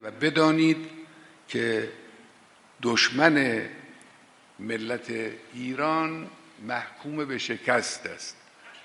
و بدانید که دشمن ملت ایران محکوم به شکست است.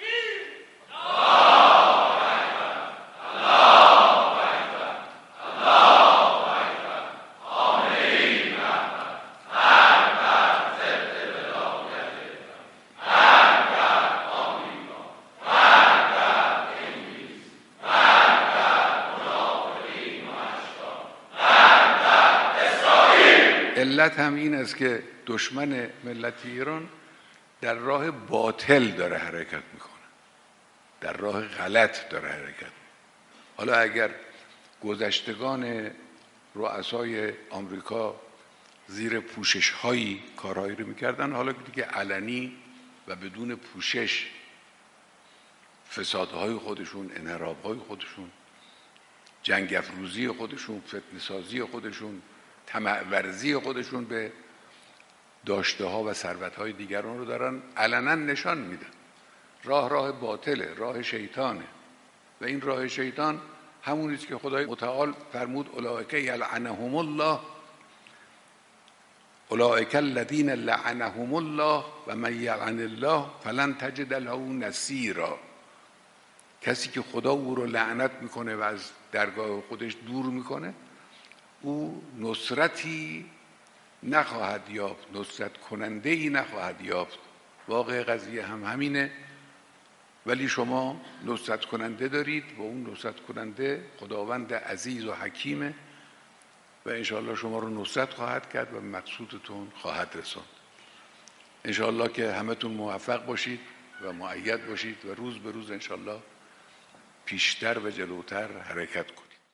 علت هم این است که دشمن ملت ایران در راه باطل داره حرکت میکنه، در راه غلط داره حرکت میکنه. حالا اگر گذشتگان رؤسای آمریکا زیر پوشش هایی کارهایی رو میکردن، حالا دیگه علنی و بدون پوشش فسادهای خودشون، انحرافهای خودشون، جنگ افروزی خودشون، فتنه سازی خودشون، طمع ورزی خودشون به داشته ها و ثروت های دیگران رو دارن علنا نشان میدن. راه باطله، راه شیطانه و این راه شیطان همونی است که خدای متعال فرمود اولئک یلعنهم الله، اولئک الذین لعنهم الله و من یلعن الله فلن تجد له نصیرا. کسی که خدا او رو لعنت میکنه و از درگاه خودش دور میکنه، او نصرتی نخواهد یافت، نصرت کننده ای نخواهد یافت. واقع قضیه هم همینه. ولی شما نصرت کننده دارید و اون نصرت کننده خداوند عزیز و حکیمه و انشاءالله شما رو نصرت خواهد کرد و مقصودتون خواهد رساند. انشاءالله که همتون موفق باشید و مؤید باشید و روز به روز انشاءالله پیشتر و جلوتر حرکت کنید.